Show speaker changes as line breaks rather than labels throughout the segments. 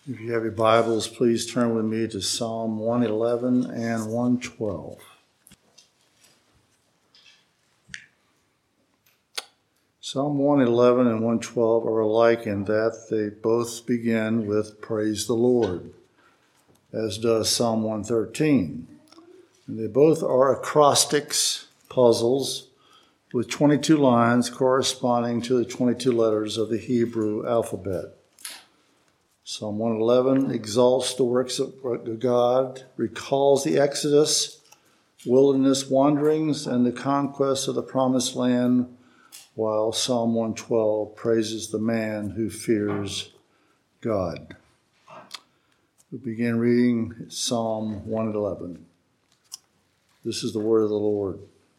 If you have your Bibles, please turn with me to Psalm 111 and 112. Psalm 111 and 112 are alike in that they both begin with praise the Lord, as does Psalm 113. And they both are acrostics, puzzles, with 22 lines corresponding to the 22 letters of the Hebrew alphabet. Psalm 111 exalts the works of God, recalls the Exodus, wilderness wanderings, and the conquest of the Promised Land, while Psalm 112 praises the man who fears God. We begin reading Psalm 111. This is the word of the Lord.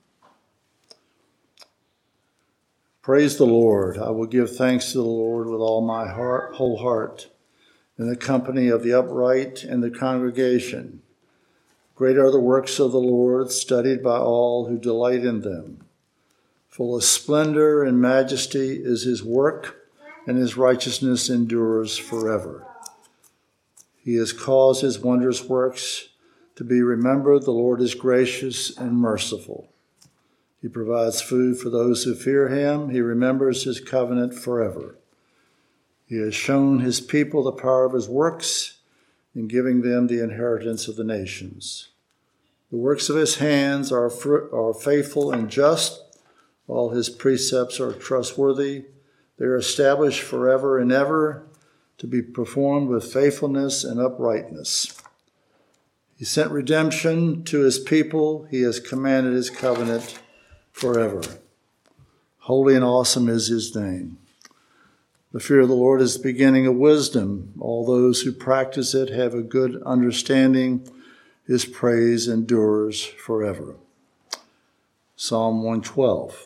Praise the Lord. I will give thanks to the Lord with all my whole heart, in the company of the upright and the congregation. Great are the works of the Lord, studied by all who delight in them. Full of splendor and majesty is his work, and his righteousness endures forever. He has caused his wondrous works to be remembered. The Lord is gracious and merciful. He provides food for those who fear him. He remembers his covenant forever. He has shown his people the power of his works in giving them the inheritance of the nations. The works of his hands are faithful and just. All his precepts are trustworthy. They are established forever and ever, to be performed with faithfulness and uprightness. He sent redemption to his people. He has commanded his covenant forever. Holy and awesome is his name. The fear of the Lord is the beginning of wisdom. All those who practice it have a good understanding. His praise endures forever. Psalm 112.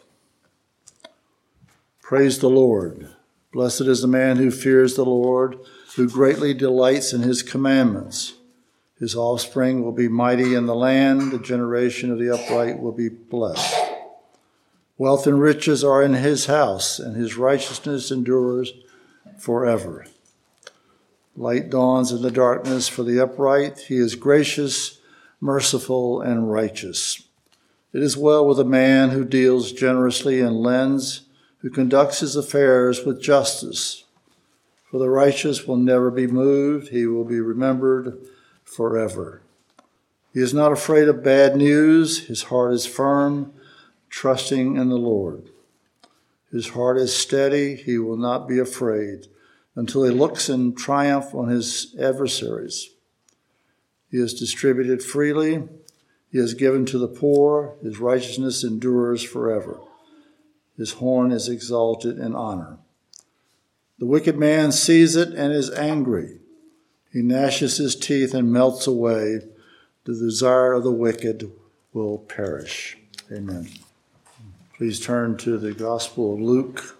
Praise the Lord. Blessed is the man who fears the Lord, who greatly delights in his commandments. His offspring will be mighty in the land. The generation of the upright will be blessed. Wealth and riches are in his house, and his righteousness endures forever. Light dawns in the darkness for the upright. He is gracious, merciful, and righteous. It is well with a man who deals generously and lends, who conducts his affairs with justice. For the righteous will never be moved. He will be remembered forever. He is not afraid of bad news. His heart is firm, trusting in the Lord. His heart is steady. He will not be afraid until he looks in triumph on his adversaries. He has distributed freely. He has given to the poor. His righteousness endures forever. His horn is exalted in honor. The wicked man sees it and is angry. He gnashes his teeth and melts away. The desire of the wicked will perish. Amen. Please turn to the Gospel of Luke,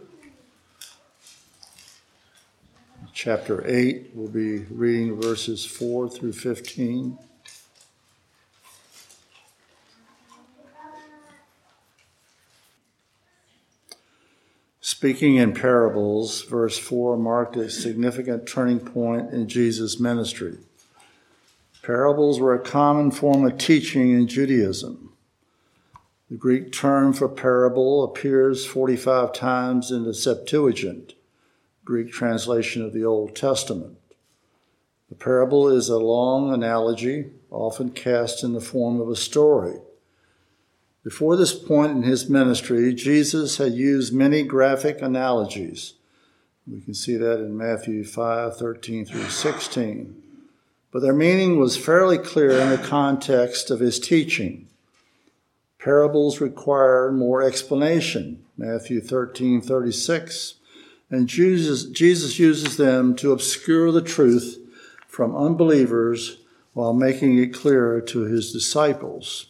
chapter 8. We'll be reading verses 4 through 15. Speaking in parables, verse 4 marked a significant turning point in Jesus' ministry. Parables were a common form of teaching in Judaism. The Greek term for parable appears 45 times in the Septuagint, Greek translation of the Old Testament. The parable is a long analogy, often cast in the form of a story. Before this point in his ministry, Jesus had used many graphic analogies. We can see that in Matthew 5:13 through 16. But their meaning was fairly clear in the context of his teaching. Parables require more explanation, Matthew 13:36, and Jesus uses them to obscure the truth from unbelievers while making it clearer to his disciples.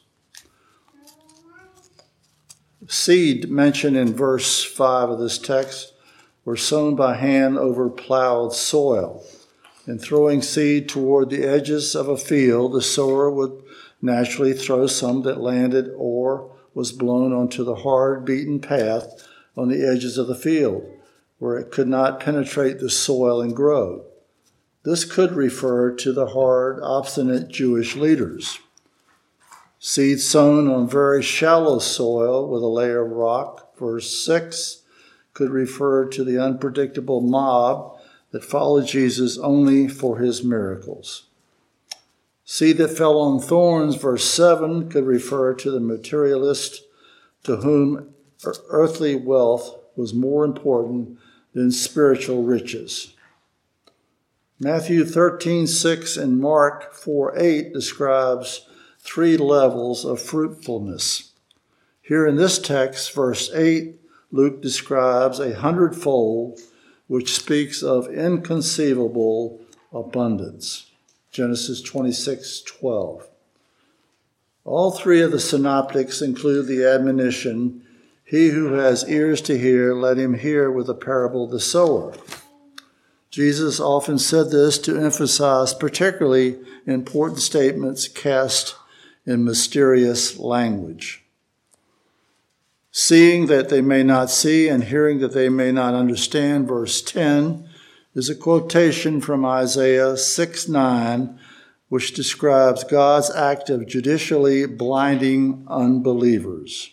Seed mentioned in verse 5 of this text were sown by hand over plowed soil. In throwing seed toward the edges of a field, the sower would naturally throw some that landed or was blown onto the hard, beaten path on the edges of the field, where it could not penetrate the soil and grow. This could refer to the hard, obstinate Jewish leaders. Seed sown on very shallow soil with a layer of rock, verse 6, could refer to the unpredictable mob that followed Jesus only for his miracles. Seed that fell on thorns, verse 7, could refer to the materialist to whom earthly wealth was more important than spiritual riches. Matthew 13:6 and Mark 4:8 describes 3 levels of fruitfulness. Here in this text, verse 8, Luke describes 100-fold, which speaks of inconceivable abundance. Genesis 26:12. All 3 of the synoptics include the admonition, "He who has ears to hear, let him hear," with the parable of the sower. Jesus often said this to emphasize particularly important statements cast in mysterious language. Seeing that they may not see and hearing that they may not understand, verse 10, is a quotation from Isaiah 6:9, which describes God's act of judicially blinding unbelievers.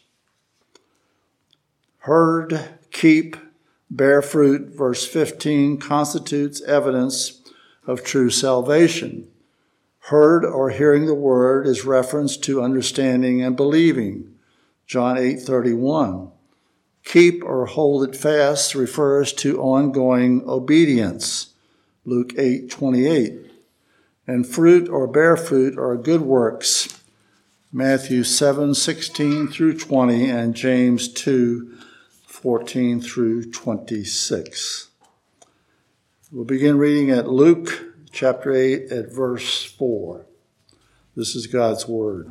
Heard, keep, bear fruit, verse 15, constitutes evidence of true salvation. Heard or hearing the word is reference to understanding and believing, John 8:31. Keep or hold it fast refers to ongoing obedience, Luke 8:28. And fruit or bear fruit are good works, Matthew 7:16 through 20 and James 2:14 through 26. We'll begin reading at Luke chapter 8 at verse 4. This is God's word.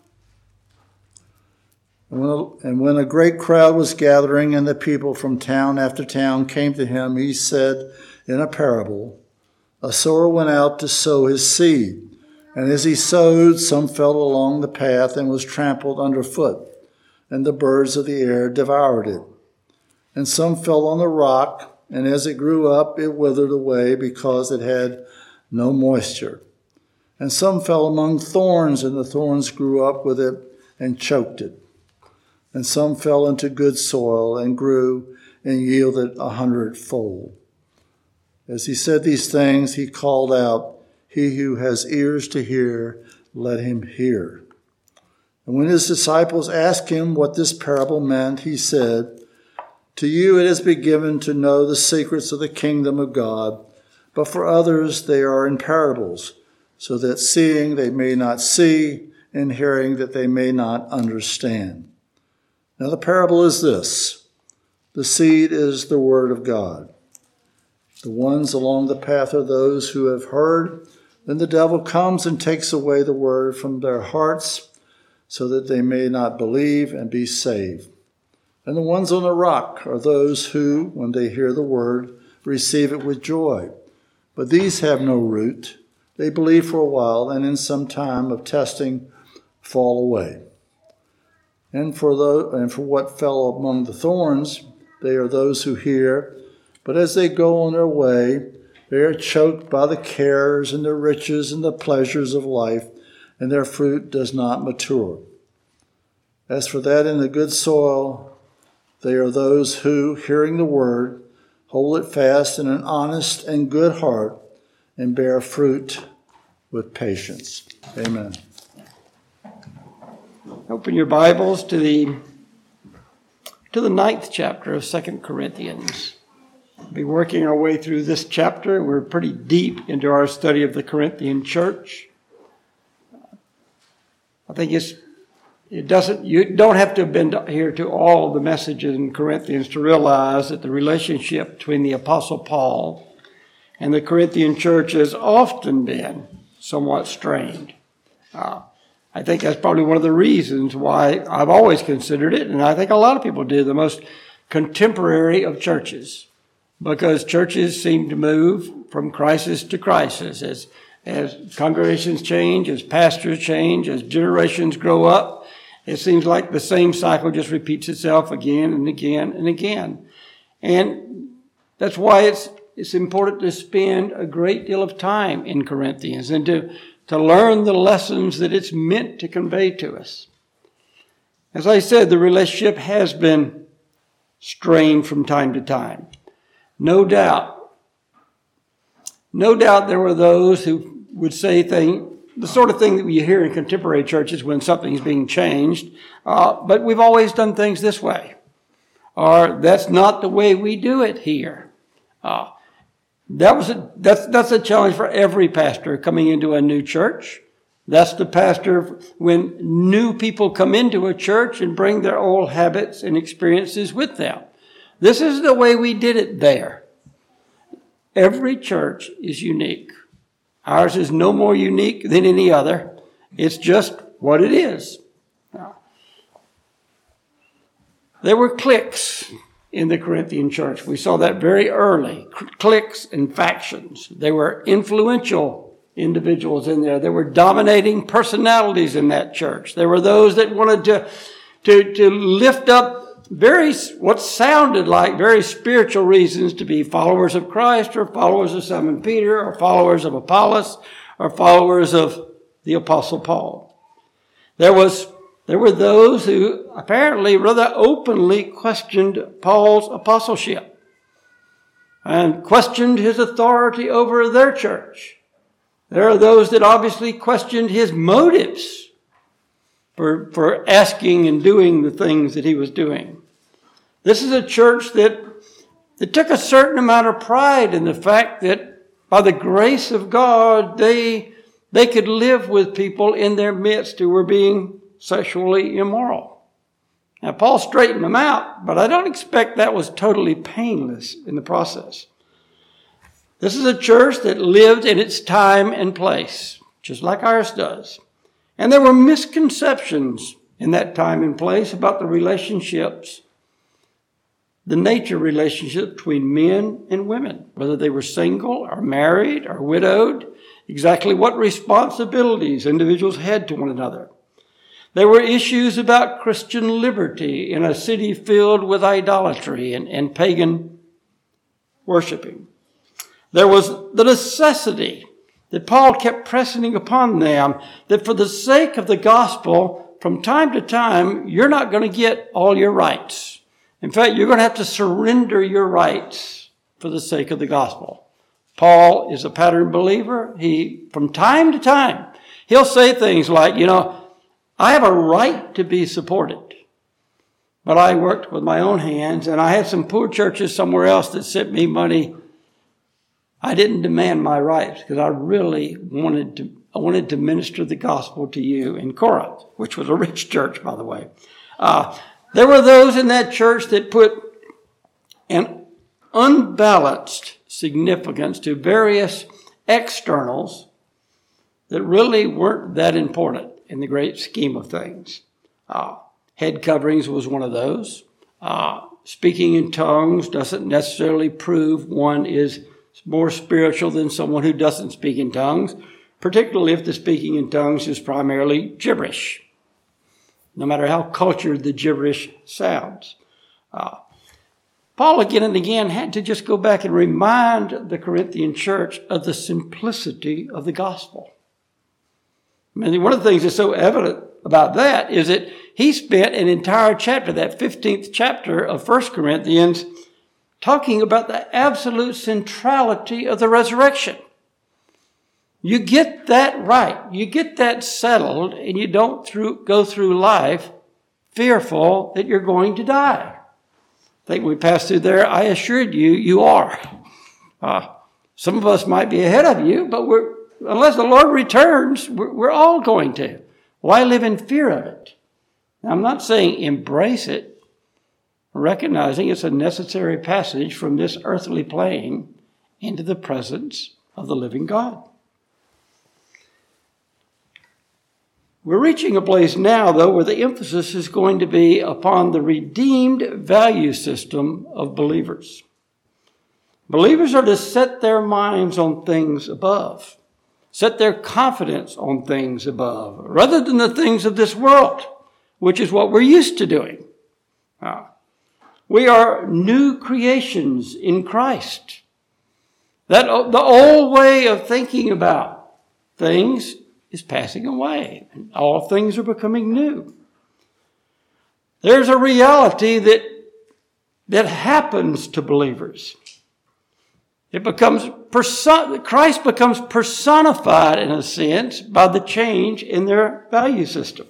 And when a great crowd was gathering and the people from town after town came to him, he said in a parable, "A sower went out to sow his seed. And as he sowed, some fell along the path and was trampled underfoot, and the birds of the air devoured it. And some fell on the rock, and as it grew up, it withered away because it had no moisture. And some fell among thorns, and the thorns grew up with it and choked it. And some fell into good soil and grew and yielded 100-fold. As he said these things, he called out, 'He who has ears to hear, let him hear.' And when his disciples asked him what this parable meant, he said, 'To you it has been given to know the secrets of the kingdom of God, but for others they are in parables, so that seeing they may not see, and hearing that they may not understand.' Now the parable is this: the seed is the word of God. The ones along the path are those who have heard. Then the devil comes and takes away the word from their hearts, so that they may not believe and be saved. And the ones on the rock are those who, when they hear the word, receive it with joy. But these have no root. They believe for a while, and in some time of testing fall away. And for what fell among the thorns, they are those who hear, but as they go on their way, they are choked by the cares and the riches and the pleasures of life, and their fruit does not mature. As for that in the good soil, they are those who, hearing the word, hold it fast in an honest and good heart, and bear fruit with patience." Amen.
Open your Bibles to the 9th chapter of 2 Corinthians. We'll be working our way through this chapter. We're pretty deep into our study of the Corinthian church. I think you don't have to have been here to all of the messages in Corinthians to realize that the relationship between the Apostle Paul and the Corinthian church has often been somewhat strained. I think that's probably one of the reasons why I've always considered it, and I think a lot of people do, the most contemporary of churches, because churches seem to move from crisis to crisis as congregations change, as pastors change, as generations grow up. It seems like the same cycle just repeats itself again and again and again. And that's why it's it's important to spend a great deal of time in Corinthians and to learn the lessons that it's meant to convey to us. As I said, the relationship has been strained from time to time. No doubt there were those who would say the sort of thing that you hear in contemporary churches when something's being changed, but we've always done things this way. Or that's not the way we do it here. That's a challenge for every pastor coming into a new church. That's the pastor when new people come into a church and bring their old habits and experiences with them. This is the way we did it there. Every church is unique. Ours is no more unique than any other. It's just what it is. There were cliques in the Corinthian church. We saw that very early. Cliques and factions. There were influential individuals in there. There were dominating personalities in that church. There were those that wanted to lift up what sounded like very spiritual reasons to be followers of Christ or followers of Simon Peter or followers of Apollos or followers of the Apostle Paul. There were those who apparently rather openly questioned Paul's apostleship and questioned his authority over their church. There are those that obviously questioned his motives for asking and doing the things that he was doing. This is a church that took a certain amount of pride in the fact that by the grace of God, they could live with people in their midst who were being sexually immoral. Now, Paul straightened them out, but I don't expect that was totally painless in the process. This is a church that lived in its time and place, just like ours does. And there were misconceptions in that time and place about the relationships, the nature relationship between men and women, whether they were single or married or widowed, exactly what responsibilities individuals had to one another. There were issues about Christian liberty in a city filled with idolatry and pagan worshiping. There was the necessity that Paul kept pressing upon them that for the sake of the gospel, from time to time, you're not going to get all your rights. In fact, you're going to have to surrender your rights for the sake of the gospel. Paul is a pattern believer. From time to time, he'll say things like, I have a right to be supported, but I worked with my own hands, and I had some poor churches somewhere else that sent me money. I didn't demand my rights because I really wanted to minister the gospel to you in Corinth, which was a rich church, by the way. There were those in that church that put an unbalanced significance to various externals that really weren't that important in the great scheme of things. Head coverings was one of those. Speaking in tongues doesn't necessarily prove one is more spiritual than someone who doesn't speak in tongues, particularly if the speaking in tongues is primarily gibberish, no matter how cultured the gibberish sounds. Paul again and again had to just go back and remind the Corinthian church of the simplicity of the gospel. I mean, one of the things that's so evident about that is that he spent an entire chapter, that 15th chapter of 1 Corinthians, talking about the absolute centrality of the resurrection. You get that right. You get that settled, and you don't go through life fearful that you're going to die. I think we passed through there. I assured you, you are. Some of us might be ahead of you, but unless the Lord returns, we're all going to. Why live in fear of it? Now, I'm not saying embrace it, recognizing it's a necessary passage from this earthly plane into the presence of the living God. We're reaching a place now, though, where the emphasis is going to be upon the redeemed value system of believers. Believers are to set their minds on things above, set their confidence on things above, rather than the things of this world, which is what we're used to doing. We are new creations in Christ. That the old way of thinking about things is passing away. And all things are becoming new. There's a reality that happens to believers. It becomes Christ becomes personified in a sense by the change in their value system.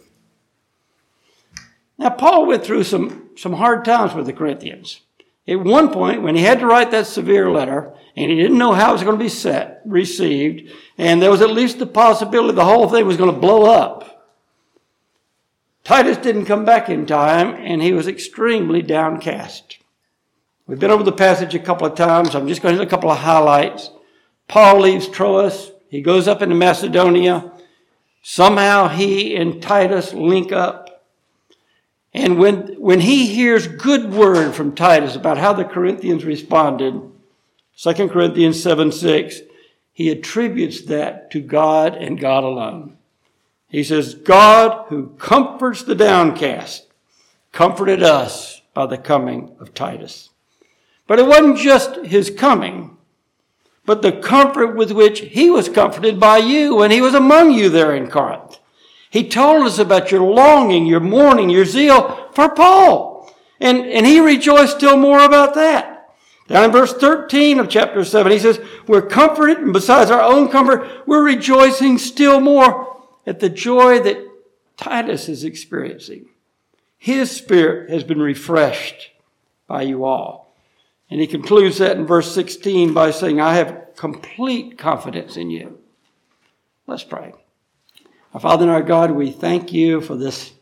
Now, Paul went through some hard times with the Corinthians. At one point, when he had to write that severe letter, and he didn't know how it was going to be received, and there was at least the possibility the whole thing was going to blow up, Titus didn't come back in time, and he was extremely downcast. We've been over the passage a couple of times. I'm just going to hit a couple of highlights. Paul leaves Troas. He goes up into Macedonia. Somehow he and Titus link up. And when he hears good word from Titus about how the Corinthians responded, 2 Corinthians 7:6, he attributes that to God and God alone. He says, God who comforts the downcast comforted us by the coming of Titus. But it wasn't just his coming, but the comfort with which he was comforted by you when he was among you there in Corinth. He told us about your longing, your mourning, your zeal for Paul. And he rejoiced still more about that. Down in verse 13 of chapter 7, he says, we're comforted, and besides our own comfort, we're rejoicing still more at the joy that Titus is experiencing. His spirit has been refreshed by you all. And he concludes that in verse 16 by saying, I have complete confidence in you. Let's pray. Our Father and our God, we thank you for this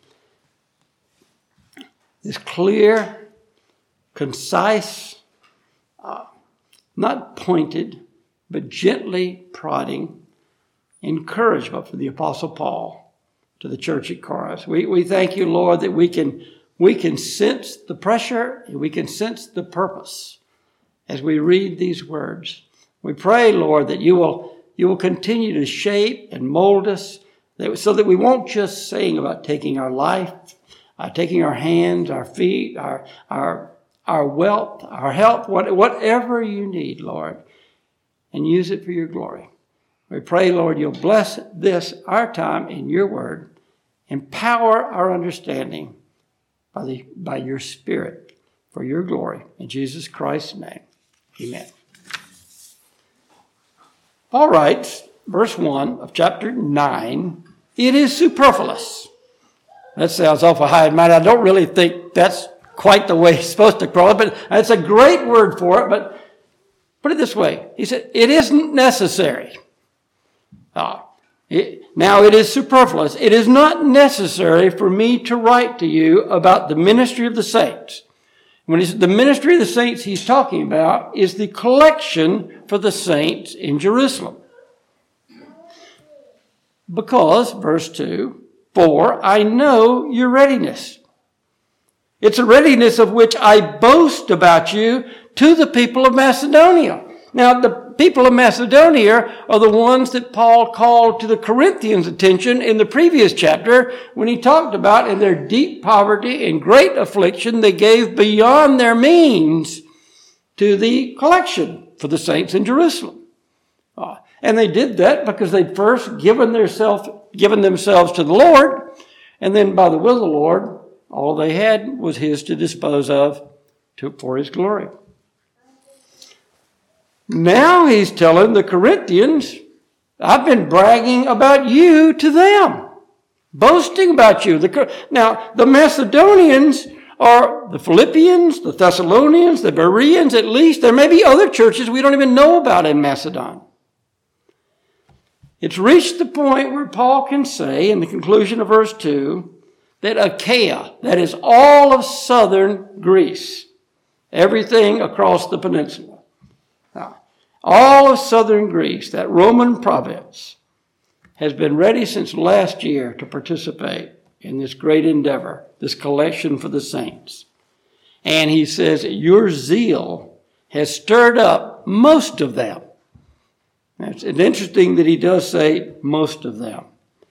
clear, concise, not pointed, but gently prodding encouragement for the Apostle Paul to the church at Corinth. We thank you, Lord, that we can sense the pressure and we can sense the purpose as we read these words. We pray, Lord, that you will continue to shape and mold us so that we won't just sing about taking our life, taking our hands, our feet, our wealth, our health, whatever you need, Lord, and use it for your glory. We pray, Lord, you'll bless this, our time in your word, empower our understanding by your Spirit for your glory. In Jesus Christ's name, amen. All right, verse 1 of chapter 9, it is superfluous. That sounds awful high and mighty. I don't really think that's quite the way it's supposed to call it, but it's a great word for it. But put it this way. He said, it isn't necessary. Now, it is superfluous. It is not necessary for me to write to you about the ministry of the saints. When he said the ministry of the saints he's talking about is the collection for the saints in Jerusalem. Because, verse 2, for I know your readiness. It's a readiness of which I boast about you to the people of Macedonia. Now, the people of Macedonia are the ones that Paul called to the Corinthians' attention in the previous chapter when he talked about in their deep poverty and great affliction, they gave beyond their means to the collection for the saints in Jerusalem. And they did that because they'd first given themselves to the Lord, and then by the will of the Lord, all they had was his to dispose of for his glory. Now he's telling the Corinthians, I've been bragging about you to them, boasting about you. Now, the Macedonians are the Philippians, the Thessalonians, the Bereans, at least. There may be other churches we don't even know about in Macedon. It's reached the point where Paul can say, in the conclusion of verse 2, that Achaia, that is all of southern Greece, everything across the peninsula, all of southern Greece, that Roman province, has been ready since last year to participate in this great endeavor, this collection for the saints. And he says, your zeal has stirred up most of them. It's interesting that he does say most of them.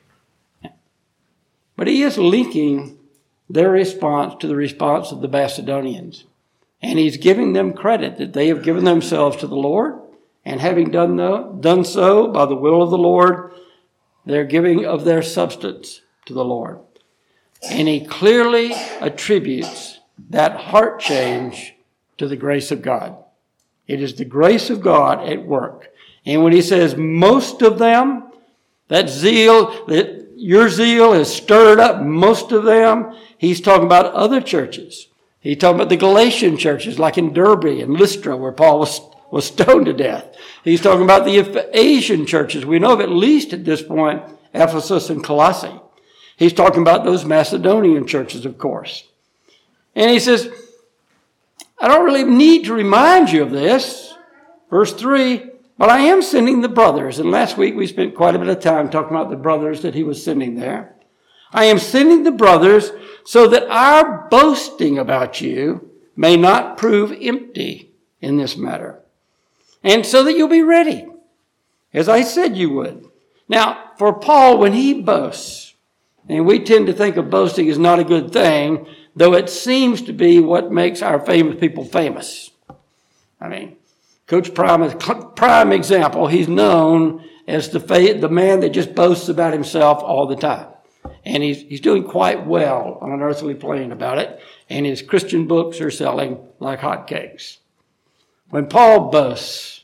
But he is linking their response to the response of the Macedonians. And he's giving them credit that they have given themselves to the Lord and having done so by the will of the Lord, they're giving of their substance to the Lord. And he clearly attributes that heart change to the grace of God. It is the grace of God at work. And when he says most of them, that zeal, that your zeal has stirred up most of them, he's talking about other churches. He's talking about the Galatian churches, like in Derbe and Lystra, where Paul was stoned to death. He's talking about the Asian churches. We know of at least at this point, Ephesus and Colossae. He's talking about those Macedonian churches, of course. And he says, I don't really need to remind you of this. Verse 3, but I am sending the brothers. And last week we spent quite a bit of time talking about the brothers that he was sending there. I am sending the brothers so that our boasting about you may not prove empty in this matter. And so that you'll be ready, as I said you would. Now, for Paul, when he boasts, and we tend to think of boasting as not a good thing, though it seems to be what makes our famous people famous. I mean, Coach Prime is a prime example. He's known as the man that just boasts about himself all the time. And he's doing quite well on an earthly plane about it. And his Christian books are selling like hotcakes. When Paul boasts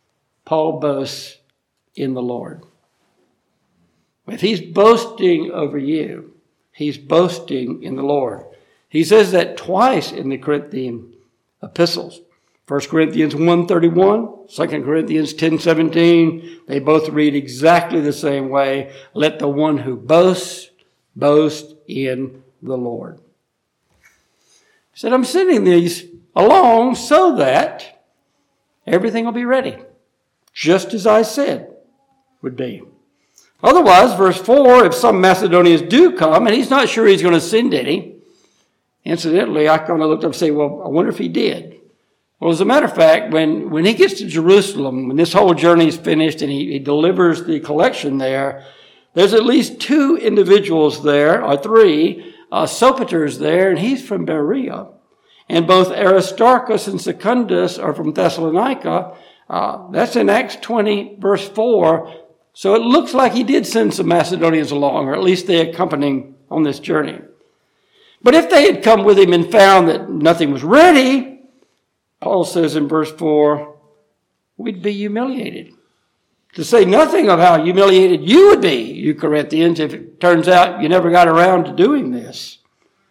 in the Lord. If he's boasting over you, he's boasting in the Lord. He says that twice in the Corinthian epistles. 1 Corinthians 1:31, 2 Corinthians 10:17, they both read exactly the same way. Let the one who boasts, boast in the Lord. He said, I'm sending these along so that everything will be ready, just as I said would be. Otherwise, verse 4, if some Macedonians do come, and he's not sure he's going to send any, incidentally, I kind of looked up and say, well, I wonder if he did. Well, as a matter of fact, when he gets to Jerusalem, when this whole journey is finished and he delivers the collection there, there's at least 2 individuals there, or 3, Sopater's there, and he's from Berea. And both Aristarchus and Secundus are from Thessalonica. That's in Acts 20, verse 4. So it looks like he did send some Macedonians along, or at least they accompanied him on this journey. But if they had come with him and found that nothing was ready, Paul says in verse 4, we'd be humiliated. To say nothing of how humiliated you would be, you Corinthians, if it turns out you never got around to doing this.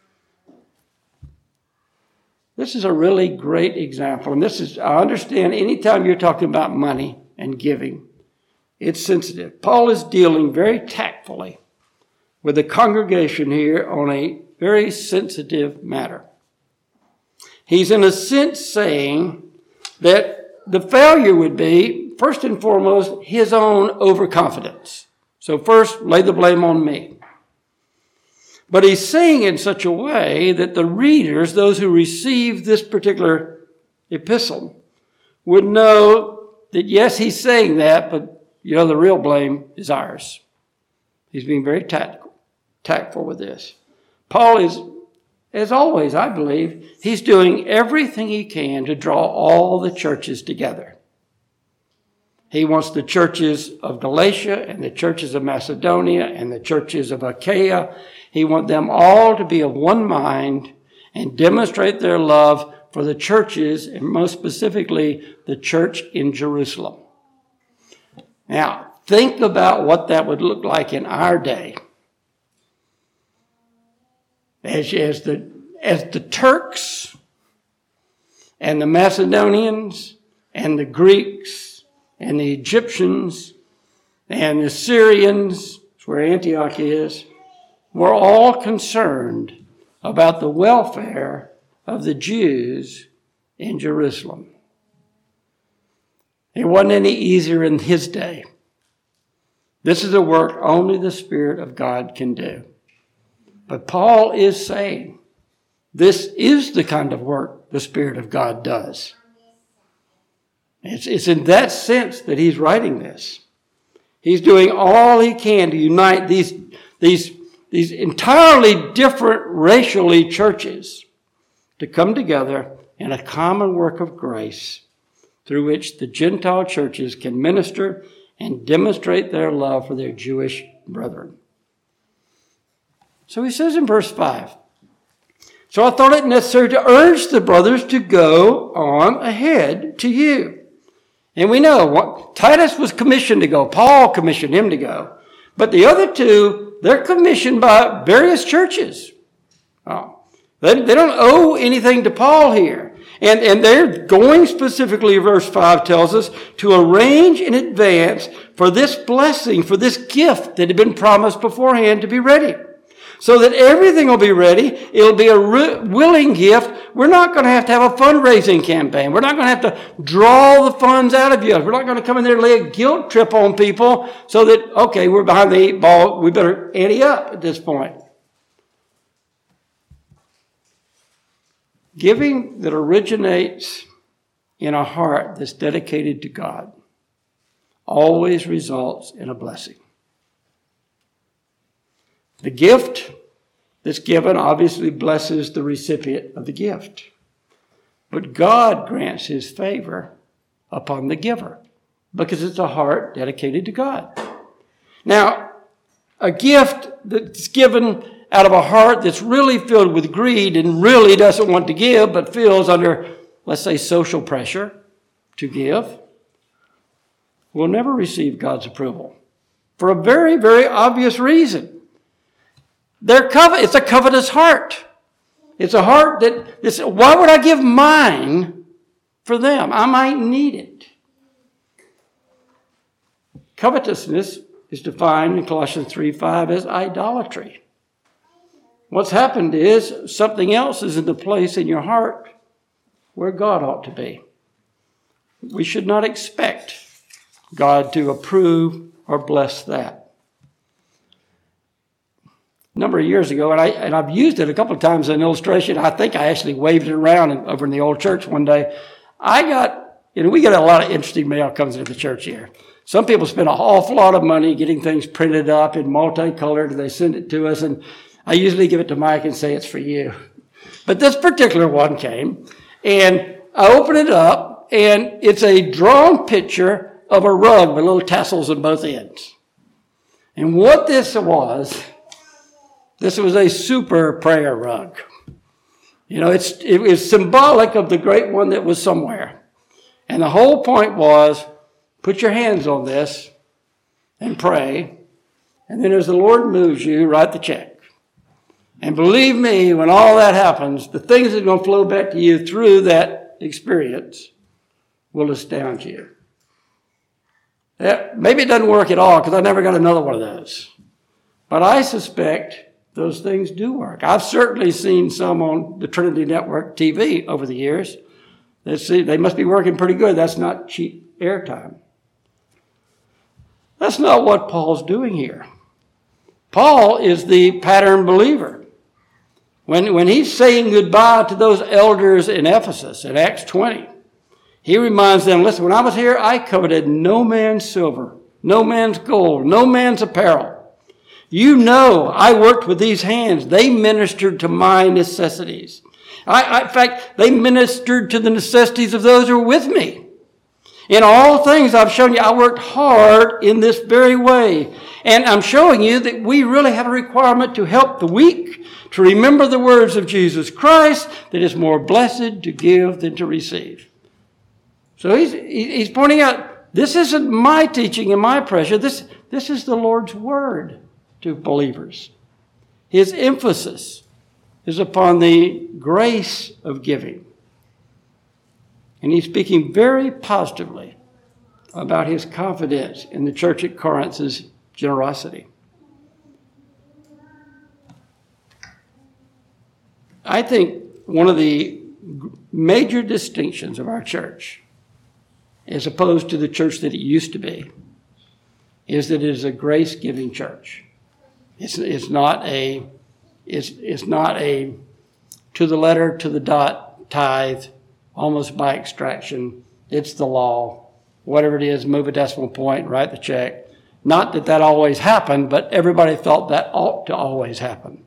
This is a really great example. And I understand anytime you're talking about money and giving, it's sensitive. Paul is dealing very tactfully with the congregation here on a very sensitive matter. He's in a sense saying that the failure would be, first and foremost, his own overconfidence. So first, lay the blame on me. But he's saying in such a way that the readers, those who receive this particular epistle, would know that yes, he's saying that, but the real blame is ours. He's being very tactful with this. Paul is, as always, I believe, he's doing everything he can to draw all the churches together. He wants the churches of Galatia and the churches of Macedonia and the churches of Achaia. He wants them all to be of one mind and demonstrate their love for the churches, and most specifically, the church in Jerusalem. Now, think about what that would look like in our day. As the Turks and the Macedonians and the Greeks and the Egyptians and the Syrians, that's where Antioch is, were all concerned about the welfare of the Jews in Jerusalem. It wasn't any easier in his day. This is a work only the Spirit of God can do. But Paul is saying this is the kind of work the Spirit of God does. It's in that sense that he's writing this. He's doing all he can to unite these entirely different racially churches to come together in a common work of grace through which the Gentile churches can minister and demonstrate their love for their Jewish brethren. So he says in verse 5, so I thought it necessary to urge the brothers to go on ahead to you. And we know what Titus was commissioned to go. Paul commissioned him to go. But the other two, they're commissioned by various churches. Oh, they don't owe anything to Paul here. And they're going specifically, verse 5 tells us, to arrange in advance for this blessing, for this gift that had been promised beforehand to be ready. So that everything will be ready. It'll be a willing gift. We're not going to have a fundraising campaign. We're not going to have to draw the funds out of you. We're not going to come in there and lay a guilt trip on people so that, okay, we're behind the 8 ball. We better ante up at this point. Giving that originates in a heart that's dedicated to God always results in a blessing. The gift that's given obviously blesses the recipient of the gift. But God grants his favor upon the giver because it's a heart dedicated to God. Now, a gift that's given out of a heart that's really filled with greed and really doesn't want to give but feels under, let's say, social pressure to give will never receive God's approval for a very, very obvious reason. It's a covetous heart. It's a heart that, why would I give mine for them? I might need it. Covetousness is defined in Colossians 3:5 as idolatry. What's happened is something else is in the place in your heart where God ought to be. We should not expect God to approve or bless that. A number of years ago, and I've used it a couple of times as an illustration. I think I actually waved it around over in the old church one day. We get a lot of interesting mail comes into the church here. Some people spend an awful lot of money getting things printed up in multicolored, and they send it to us, and I usually give it to Mike and say it's for you. But this particular one came, and I open it up, and it's a drawn picture of a rug with little tassels on both ends. And what this was a super prayer rug. It was symbolic of the great one that was somewhere. And the whole point was, put your hands on this and pray. And then as the Lord moves you, write the check. And believe me, when all that happens, the things that are going to flow back to you through that experience will astound you. Maybe it doesn't work at all because I never got another one of those. But I suspect those things do work. I've certainly seen some on the Trinity Network TV over the years. They must be working pretty good. That's not cheap airtime. That's not what Paul's doing here. Paul is the pattern believer. When he's saying goodbye to those elders in Ephesus in Acts 20, he reminds them, listen, when I was here, I coveted no man's silver, no man's gold, no man's apparel. You know, I worked with these hands. They ministered to my necessities. In fact, they ministered to the necessities of those who were with me. In all things I've shown you, I worked hard in this very way. And I'm showing you that we really have a requirement to help the weak, to remember the words of Jesus Christ, that it's more blessed to give than to receive. So he's pointing out, this isn't my teaching and my pressure. This is the Lord's word to believers. His emphasis is upon the grace of giving. And he's speaking very positively about his confidence in the church at Corinth's generosity. I think one of the major distinctions of our church, as opposed to the church that it used to be, is that it is a grace-giving church. It's not a to the letter, to the dot tithe, almost by extraction. It's the law. Whatever it is, move a decimal point, write the check. Not that always happened, but everybody thought that ought to always happen.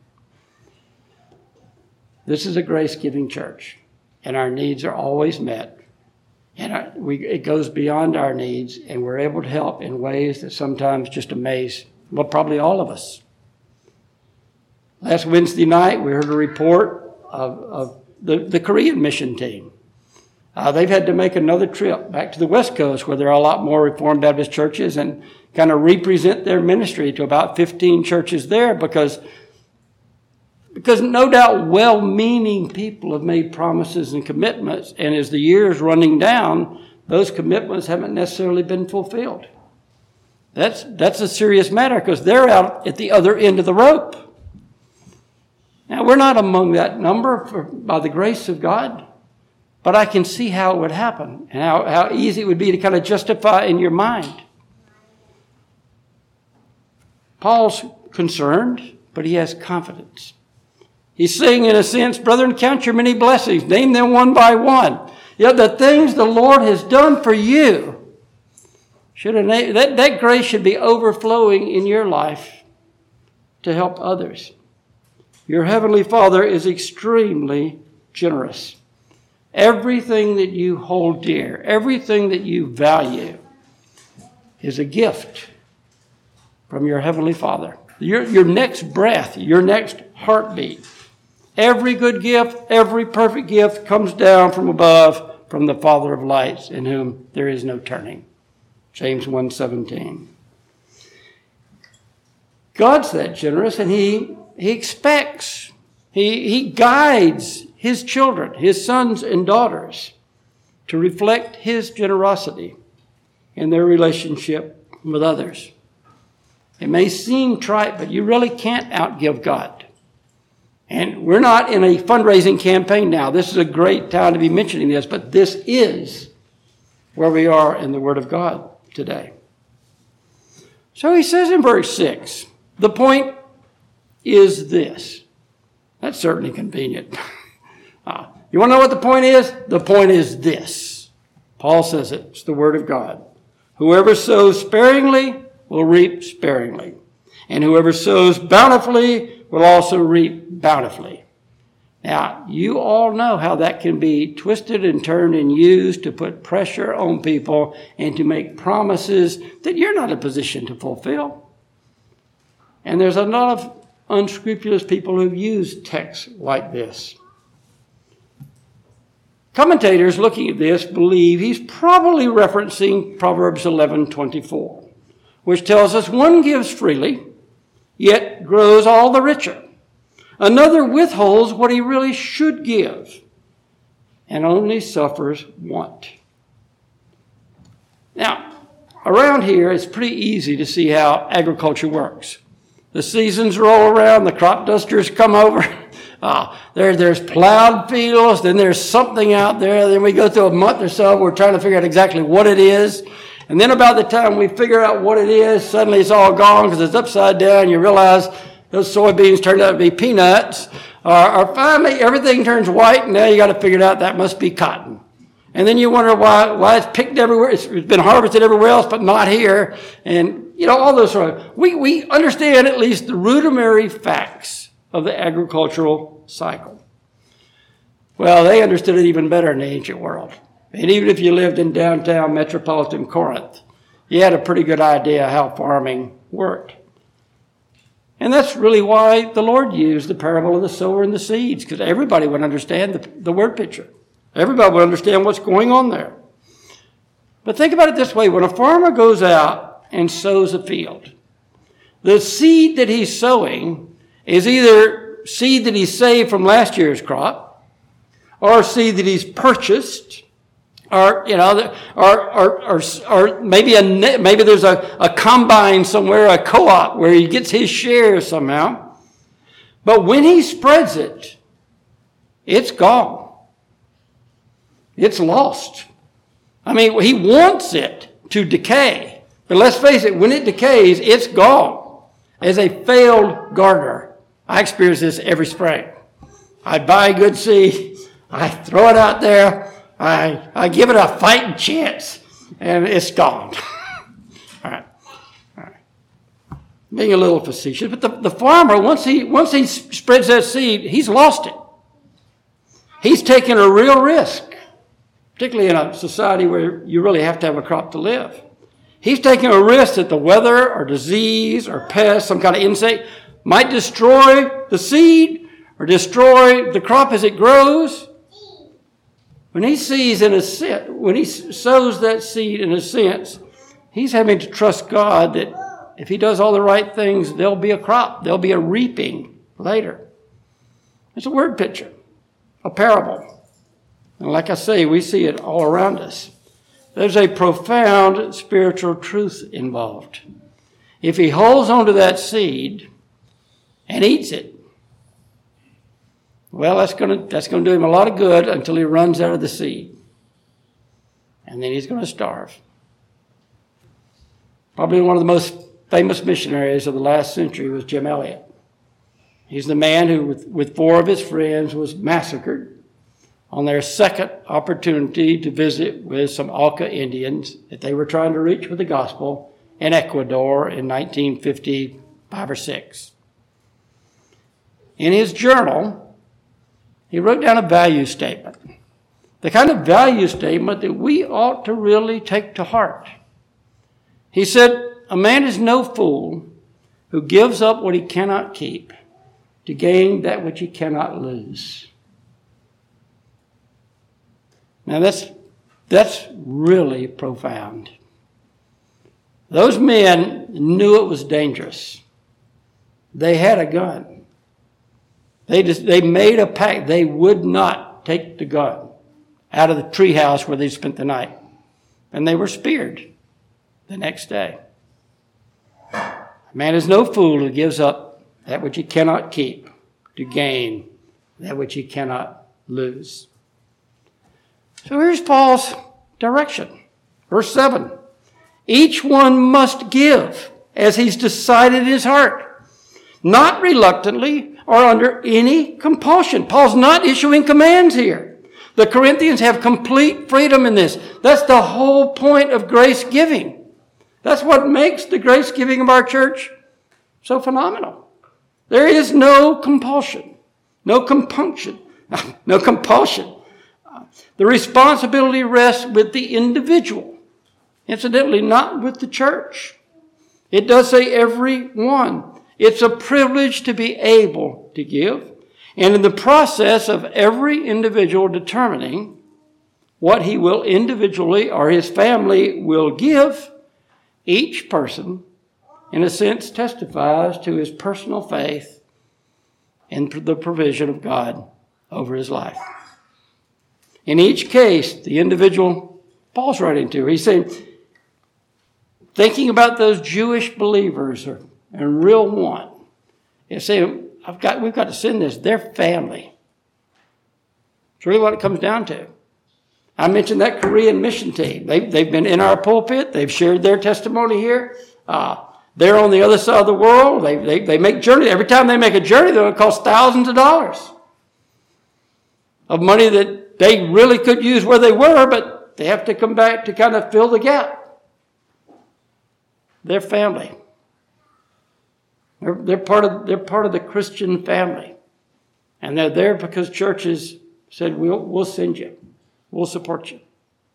This is a grace-giving church, and our needs are always met. And it goes beyond our needs, and we're able to help in ways that sometimes just amaze, well, probably all of us. Last Wednesday night, we heard a report of the Korean mission team. They've had to make another trip back to the West Coast, where there are a lot more Reformed Baptist churches, and kind of represent their ministry to about 15 churches there, because no doubt well-meaning people have made promises and commitments, and as the year's running down, those commitments haven't necessarily been fulfilled. That's a serious matter, because they're out at the other end of the rope. Now, we're not among that number by the grace of God, but I can see how it would happen and how easy it would be to kind of justify in your mind. Paul's concerned, but he has confidence. He's saying, in a sense, brethren, count your many blessings. Name them one by one. Yet the things the Lord has done for you, that grace should be overflowing in your life to help others. Your Heavenly Father is extremely generous. Everything that you hold dear, everything that you value is a gift from your Heavenly Father. Your next breath, your next heartbeat. Every good gift, every perfect gift comes down from above, from the Father of lights, in whom there is no turning. James 1:17. God's that generous, and He expects, He guides His children, His sons and daughters, to reflect His generosity in their relationship with others. It may seem trite, but you really can't outgive God. And we're not in a fundraising campaign now. This is a great time to be mentioning this, but this is where we are in the Word of God today. So he says in verse 6, the point is this. That's certainly convenient. You want to know what the point is? The point is this. Paul says it. It's the Word of God. Whoever sows sparingly will reap sparingly. And whoever sows bountifully will also reap bountifully. Now, you all know how that can be twisted and turned and used to put pressure on people and to make promises that you're not in a position to fulfill. And there's a lot of unscrupulous people who've used texts like this. Commentators looking at this believe he's probably referencing Proverbs 11:24, which tells us one gives freely, yet grows all the richer. Another withholds what he really should give and only suffers want. Now, around here, it's pretty easy to see how agriculture works. The seasons roll around, the crop dusters come over. There's plowed fields, then there's something out there. Then we go through a month or so, we're trying to figure out exactly what it is. And then about the time we figure out what it is, suddenly it's all gone because it's upside down. You realize those soybeans turned out to be peanuts. Or finally, everything turns white, and now you got to figure it out that must be cotton. And then you wonder why it's picked everywhere. It's been harvested everywhere else, but not here. And, all those sort of... We understand at least the rudimentary facts of the agricultural cycle. Well, they understood it even better in the ancient world. And even if you lived in downtown metropolitan Corinth, you had a pretty good idea how farming worked. And that's really why the Lord used the parable of the sower and the seeds, because everybody would understand the word picture. Everybody would understand what's going on there. But think about it this way. When a farmer goes out and sows a field, the seed that he's sowing is either seed that he saved from last year's crop, or seed that he's purchased, or maybe there's a combine somewhere, a co-op where he gets his share somehow. But when he spreads it, it's gone. It's lost. I mean, he wants it to decay. But let's face it, when it decays, it's gone. As a failed gardener, I experience this every spring. I buy good seed, I throw it out there, I give it a fighting chance, and it's gone. All right. Being a little facetious, but the farmer, once he spreads that seed, he's lost it. He's taken a real risk particularly in a society where you really have to have a crop to live. He's taking a risk that the weather or disease or pest, some kind of insect, might destroy the seed or destroy the crop as it grows. When he sows that seed in a sense, he's having to trust God that if he does all the right things, there'll be a crop, there'll be a reaping later. It's a word picture, a parable. And like I say, we see it all around us. There's a profound spiritual truth involved. If he holds onto that seed and eats it, well, that's going to do him a lot of good until he runs out of the seed. And then he's going to starve. Probably one of the most famous missionaries of the last century was Jim Elliot. He's the man who, with 4 of his friends, was massacred on their second opportunity to visit with some Auca Indians that they were trying to reach with the gospel in Ecuador in 1955 or 6. In his journal, he wrote down a value statement, the kind of value statement that we ought to really take to heart. He said, "A man is no fool who gives up what he cannot keep to gain that which he cannot lose." Now that's really profound. Those men knew it was dangerous. They had a gun. They made a pact. They would not take the gun out of the treehouse where they spent the night. And they were speared the next day. A man is no fool who gives up that which he cannot keep to gain that which he cannot lose. So here's Paul's direction. Verse 7. Each one must give as he's decided in his heart, not reluctantly or under any compulsion. Paul's not issuing commands here. The Corinthians have complete freedom in this. That's the whole point of grace giving. That's what makes the grace giving of our church so phenomenal. There is no compulsion, no compunction, no compulsion. The responsibility rests with the individual. Incidentally, not with the church. It does say every one. It's a privilege to be able to give. And in the process of every individual determining what he will individually or his family will give, each person, in a sense, testifies to his personal faith in the provision of God over his life. In each case, the individual Paul's writing to, he's saying, thinking about those Jewish believers and real want, he's saying, we've got to send this. They're family. It's really what it comes down to. I mentioned that Korean mission team. They've been in our pulpit. They've shared their testimony here. They're on the other side of the world. They make journeys. Every time they make a journey, they'll cost thousands of dollars of money that they really could use where they were, but they have to come back to kind of fill the gap. They're family. They're part of the Christian family. And they're there because churches said, we'll send you. We'll support you.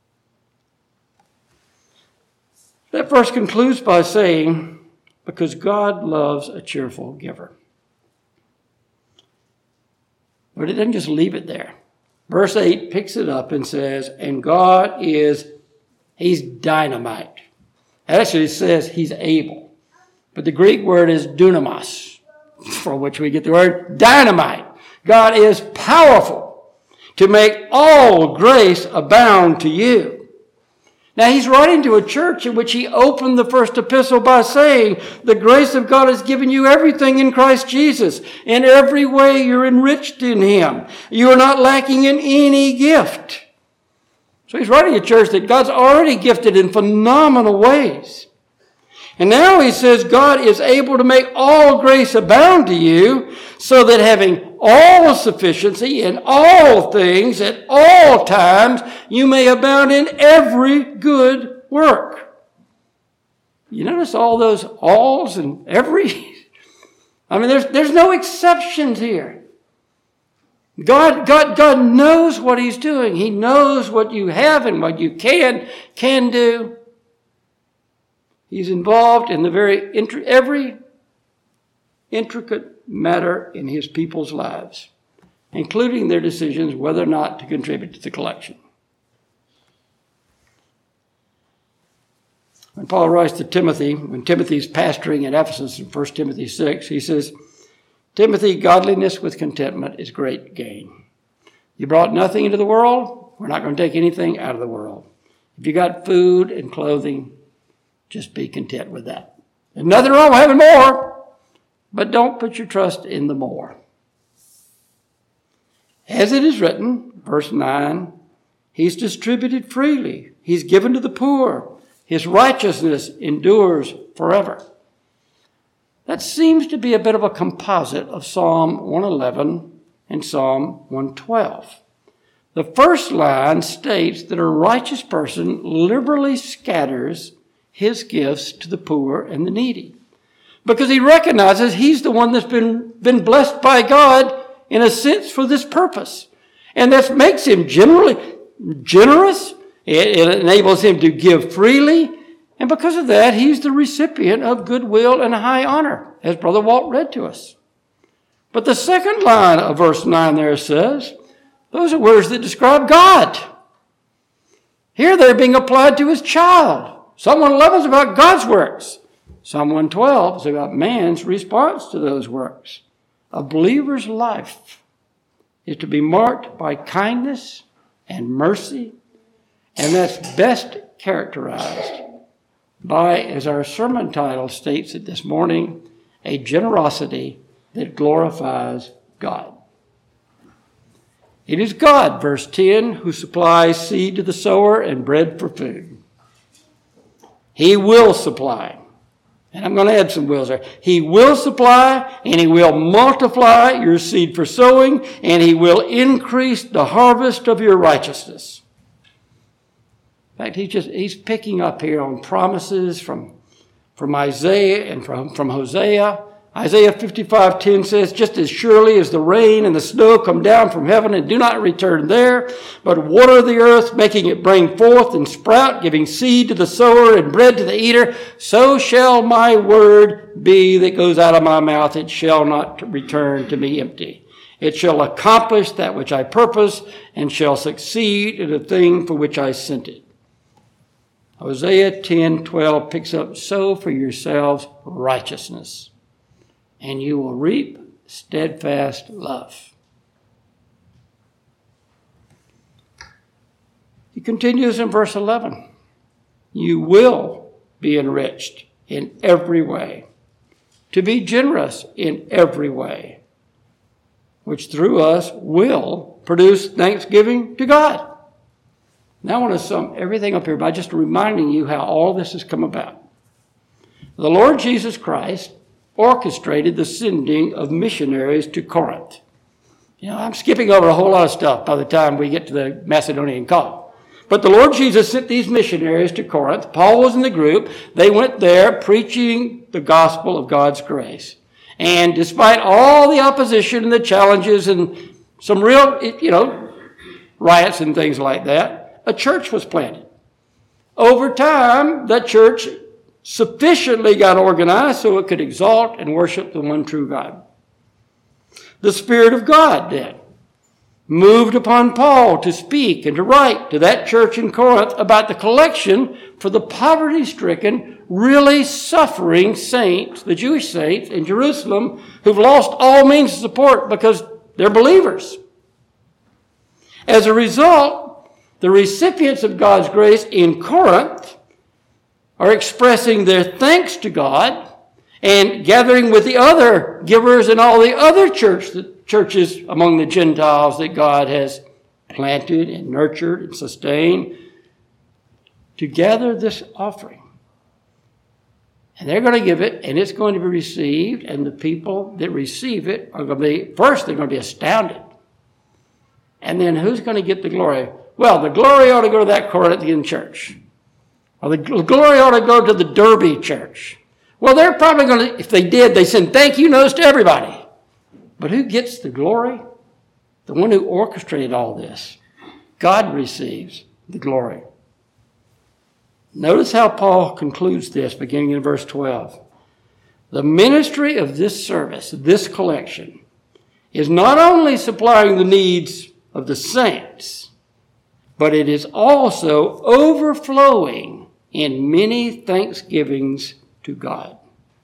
That verse concludes by saying, because God loves a cheerful giver. But it doesn't just leave it there. Verse 8 picks it up and says, and God he's dynamite. It actually says he's able. But the Greek word is dunamis, from which we get the word dynamite. God is powerful to make all grace abound to you. Now, he's writing to a church in which he opened the first epistle by saying, the grace of God has given you everything in Christ Jesus. In every way, you're enriched in him. You are not lacking in any gift. So he's writing to a church that God's already gifted in phenomenal ways. And now he says God is able to make all grace abound to you, so that having all sufficiency in all things at all times, you may abound in every good work. You notice all those alls and every? I mean, there's no exceptions here. God knows what he's doing. He knows what you have and what you can do. He's involved in every intricate matter in his people's lives, including their decisions whether or not to contribute to the collection. When Paul writes to Timothy, when Timothy's pastoring at Ephesus in 1 Timothy 6, he says, Timothy, godliness with contentment is great gain. You brought nothing into the world, we're not going to take anything out of the world. If you got food and clothing, just be content with that. There's nothing wrong with having more, but don't put your trust in the more. As it is written, verse 9, he's distributed freely. He's given to the poor. His righteousness endures forever. That seems to be a bit of a composite of Psalm 111 and Psalm 112. The first line states that a righteous person liberally scatters his gifts to the poor and the needy, because he recognizes he's the one that's been blessed by God in a sense for this purpose. And that makes him generally generous. It enables him to give freely. And because of that, he's the recipient of goodwill and high honor, as Brother Walt read to us. But the second line of verse 9 there says, those are words that describe God. Here they're being applied to his child. Psalm 111 is about God's works. Psalm 112 is about man's response to those works. A believer's life is to be marked by kindness and mercy, and that's best characterized by, as our sermon title states it this morning, a generosity that glorifies God. It is God, verse 10, who supplies seed to the sower and bread for food. He will supply. And I'm going to add some wills there. He will supply, and he will multiply your seed for sowing, and he will increase the harvest of your righteousness. In fact, he's picking up here on promises from Isaiah and from Hosea. Isaiah 55:10 says, just as surely as the rain and the snow come down from heaven and do not return there, but water the earth, making it bring forth and sprout, giving seed to the sower and bread to the eater, so shall my word be that goes out of my mouth. It shall not return to me empty. It shall accomplish that which I purpose and shall succeed in the thing for which I sent it. Hosea 10:12 picks up, sow for yourselves righteousness, and you will reap steadfast love. He continues in verse 11. You will be enriched in every way, to be generous in every way, which through us will produce thanksgiving to God. Now I want to sum everything up here by just reminding you how all this has come about. The Lord Jesus Christ orchestrated the sending of missionaries to Corinth. You know, I'm skipping over a whole lot of stuff by the time we get to the Macedonian call. But the Lord Jesus sent these missionaries to Corinth. Paul was in the group. They went there preaching the gospel of God's grace. And despite all the opposition and the challenges and some real, riots and things like that, a church was planted. Over time, that church sufficiently got organized so it could exalt and worship the one true God. The Spirit of God then moved upon Paul to speak and to write to that church in Corinth about the collection for the poverty-stricken, really suffering saints, the Jewish saints in Jerusalem, who've lost all means of support because they're believers. As a result, the recipients of God's grace in Corinth are expressing their thanks to God and gathering with the other givers and all the other churches among the Gentiles that God has planted and nurtured and sustained to gather this offering. And they're going to give it, and it's going to be received, and the people that receive it are going to be, first they're going to be astounded. And then who's going to get the glory? Well, the glory ought to go to that Corinthian church. Or the glory ought to go to the Derby church. Well, they're probably going to, if they did, they send thank you notes to everybody. But who gets the glory? the one who orchestrated all this. God receives the glory. Notice how Paul concludes this, beginning in verse 12. The ministry of this service, this collection, is not only supplying the needs of the saints, but it is also overflowing in many thanksgivings to God.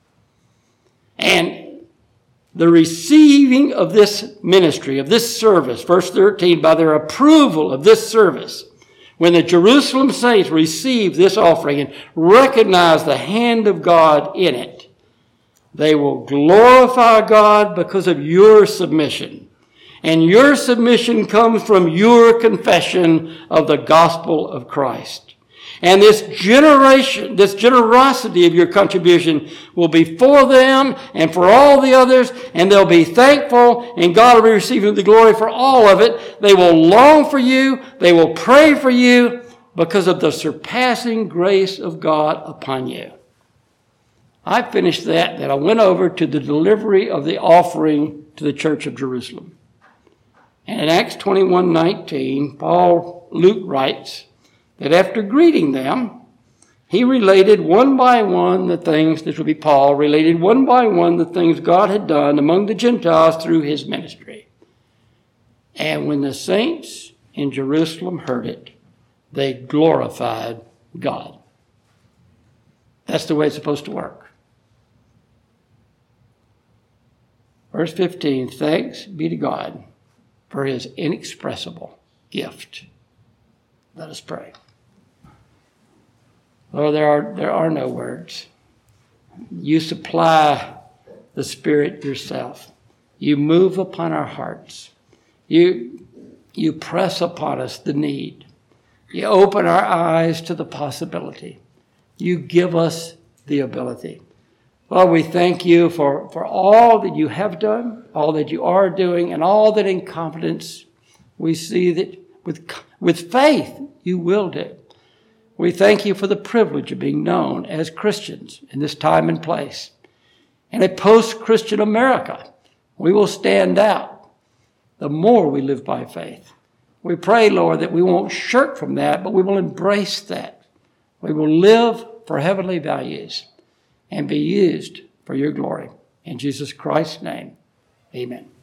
And the receiving of this ministry, of this service, verse 13, by their approval of this service, when the Jerusalem saints receive this offering and recognize the hand of God in it, they will glorify God because of your submission. And your submission comes from your confession of the gospel of Christ. And this generosity of your contribution will be for them and for all the others, and they'll be thankful, and God will be receiving the glory for all of it. They will long for you. They will pray for you because of the surpassing grace of God upon you. I finished that, then I went over to the delivery of the offering to the church of Jerusalem. And in Acts 21:19, Luke writes that after greeting them, he related one by one the things, this would be Paul, related one by one the things God had done among the Gentiles through his ministry. And when the saints in Jerusalem heard it, they glorified God. That's the way it's supposed to work. Verse 15, thanks be to God for his inexpressible gift. Let us pray. Lord, there are no words. You supply the Spirit yourself. You move upon our hearts. You press upon us the need. You open our eyes to the possibility. You give us the ability. Lord, we thank you for all that you have done, all that you are doing, and all that in confidence we see that with faith you will do. We thank you for the privilege of being known as Christians in this time and place. In a post-Christian America, we will stand out the more we live by faith. We pray, Lord, that we won't shirk from that, but we will embrace that. We will live for heavenly values and be used for your glory. In Jesus Christ's name, amen.